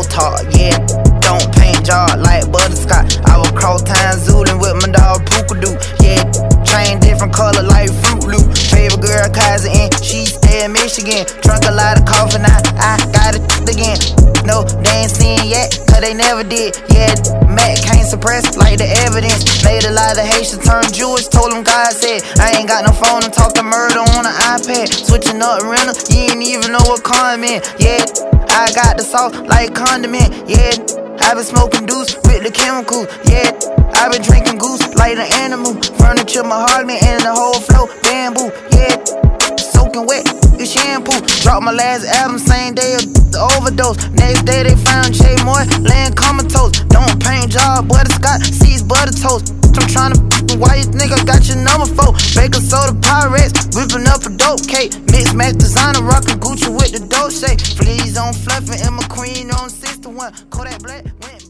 talk, yeah. Don't paint job like butterscotch. I was cross town zoolin' with my dog Pookadoo, yeah. Chain different color like Fruit Loop. Favorite girl cousin and she stay in Michigan. Drunk a lot of coffee now, I got it again. No, they ain't seen yet, cause they never did. Yeah, Mac can't suppress like the evidence. Made a lot of Haitians turn Jewish, told them God said I ain't got no phone and talk to murder on an iPad. Switching up rental, you ain't even know what comment. Yeah, I got the sauce like condiment. Yeah, I been smoking deuce with the chemicals. Yeah, I been drinking goose like an animal. Furniture mahogany and the whole flow bamboo. Yeah, soaking wet, the shampoo. Dropped my last album same day of the overdose. Next day they found Jay Moore laying comatose. Don't paint job, butterscotch, seeds butter toast. I'm tryna why you nigga got your number 4. Baker soda Pyrex, whipping up a dope cake. Mixed match designer, rockin' Gucci with the dope shake. Fleas on fluffin' and McQueen on 61. Kodak Black went